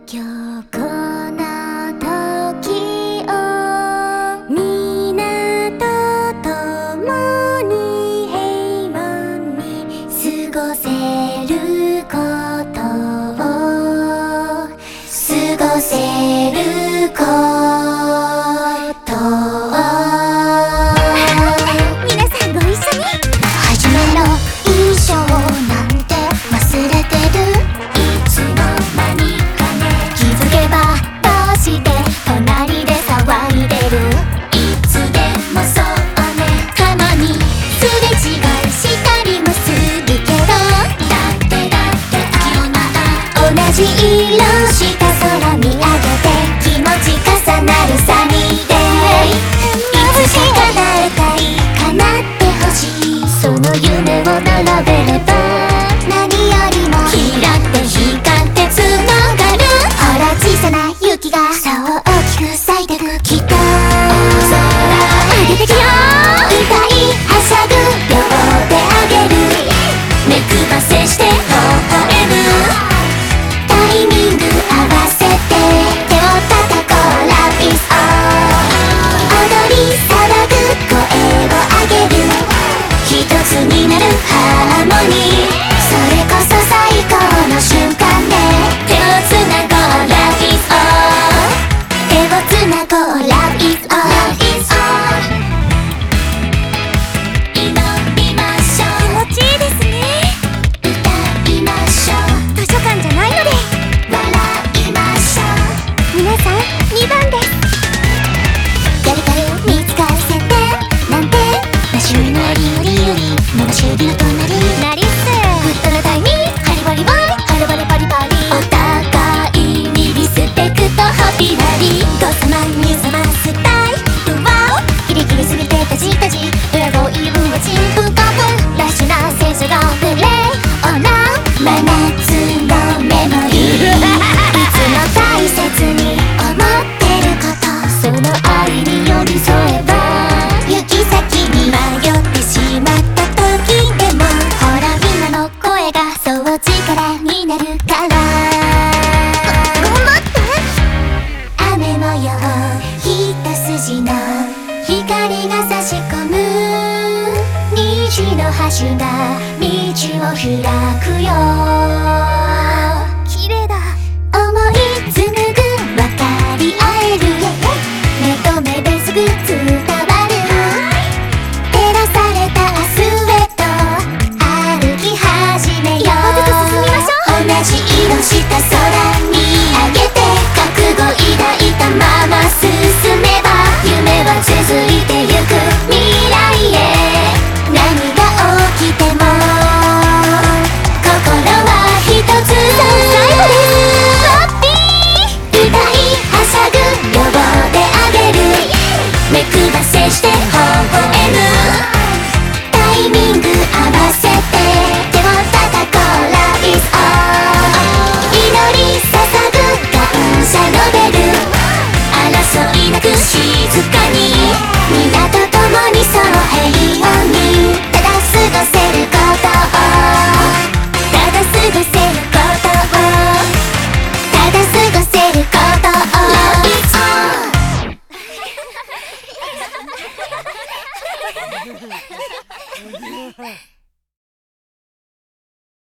今日この時を皆と共に平穏に過ごせることを過ごせることを皆さんご一緒に初めの印象なんて忘れてるいつの間に気づけばどうして隣で騒いでるいつでもそうねたまにすれ違いしたりもするけどだって秋の中同じ色した空見上げて気持ち重なるサニーデイいつしか叶えたい叶ってほしいその夢を並べれば何よりもキラって光ってつながるほら小さな雪がそう大きく咲いてくきっと空上げてきよ歌いはしゃぐ両手上げる目くばせして微笑むタイミング合わせて手を叩こう Love is all 踊り騒ぐ声を上げる一つになるハーモニーそれこそ最高の瞬間ね手をつなごう Love is all 手をつなごう Love is all祈りましょう気持ちいいですね歌いましょう図書館じゃないので笑いましょう皆さん2番です誰かを見つかせてなんてなしゅみのありよりより回し指の隣なりっすグッドなタイミングハリバリバリハリバリパリパリお互いにリスペクトハピラリゴ様ミュー様スタイルワオキリキリすぎてタジタジ裏声言うはちんぷんかんぷんラッシュな戦車がプレイオンラン真夏のメモリーいつも大切に思ってることその愛に寄り添えば行き先に迷ってしまった時でもほらみんなの声がそう力になるから頑張って雨模様一筋の光が差し込む虹の橋が道を開くよ綺麗だ思い紡ぐ分かり合える目と目ですぐ伝わる照らされた明日へと歩き始めよう一歩ずつ進みましょう同じ色した空見上げて覚悟抱いたまま進めば夢は続いてゆく未来へ何が起きても心は一つ最後ですハッピー歌いはしゃぐ両手上げる目くばせして微笑むタイミング合わせて手を叩こう Love is all 祈り捧ぐ感謝のベル争いなく静かに皆と共にそう平穏にただ過ごせることをただ過ごせることをただ過ごせることを Love is all